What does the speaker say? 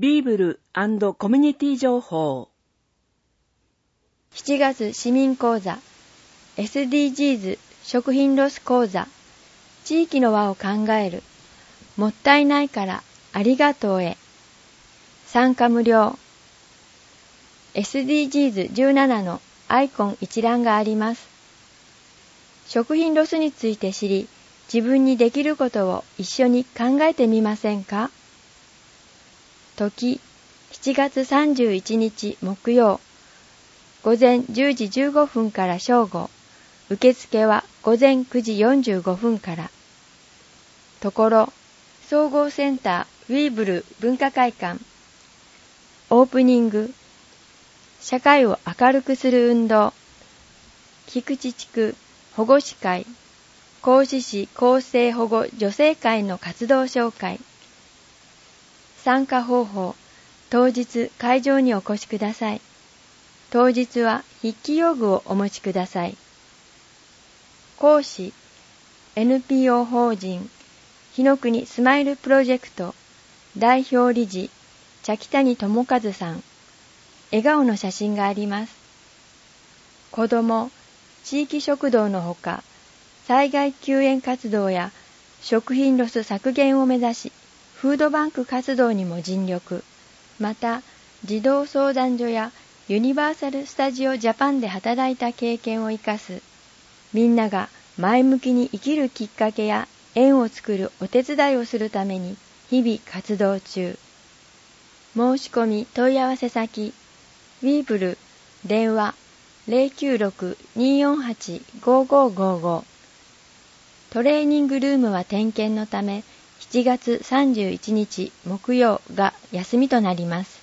ビーブル&コミュニティ情報。 7月市民講座 SDGs 食品ロス講座、地域の輪を考える、もったいないからありがとうへ。参加無料。 SDGs17 のアイコン一覧があります。食品ロスについて知り、自分にできることを一緒に考えてみませんか？時、7月31日木曜、午前10時15分から正午、受付は午前9時45分から。ところ、総合センターウィーブル文化会館。オープニング、社会を明るくする運動、菊池地区保護司会、合志市厚生保護女性会の活動紹介。参加方法、当日会場にお越しください。当日は筆記用具をお持ちください。講師、NPO 法人日の国スマイルプロジェクト代表理事茶木谷智和さん。笑顔の写真があります。子ども、地域食堂のほか、災害救援活動や食品ロス削減を目指し、フードバンク活動にも尽力。また、児童相談所やユニバーサル・スタジオ・ジャパンで働いた経験を生かす、みんなが前向きに生きるきっかけや縁を作るお手伝いをするために日々活動中。申し込み問い合わせ先、ウィーブル、電話 096-248-5555。トレーニングルームは点検のため、7月31日木曜が休みとなります。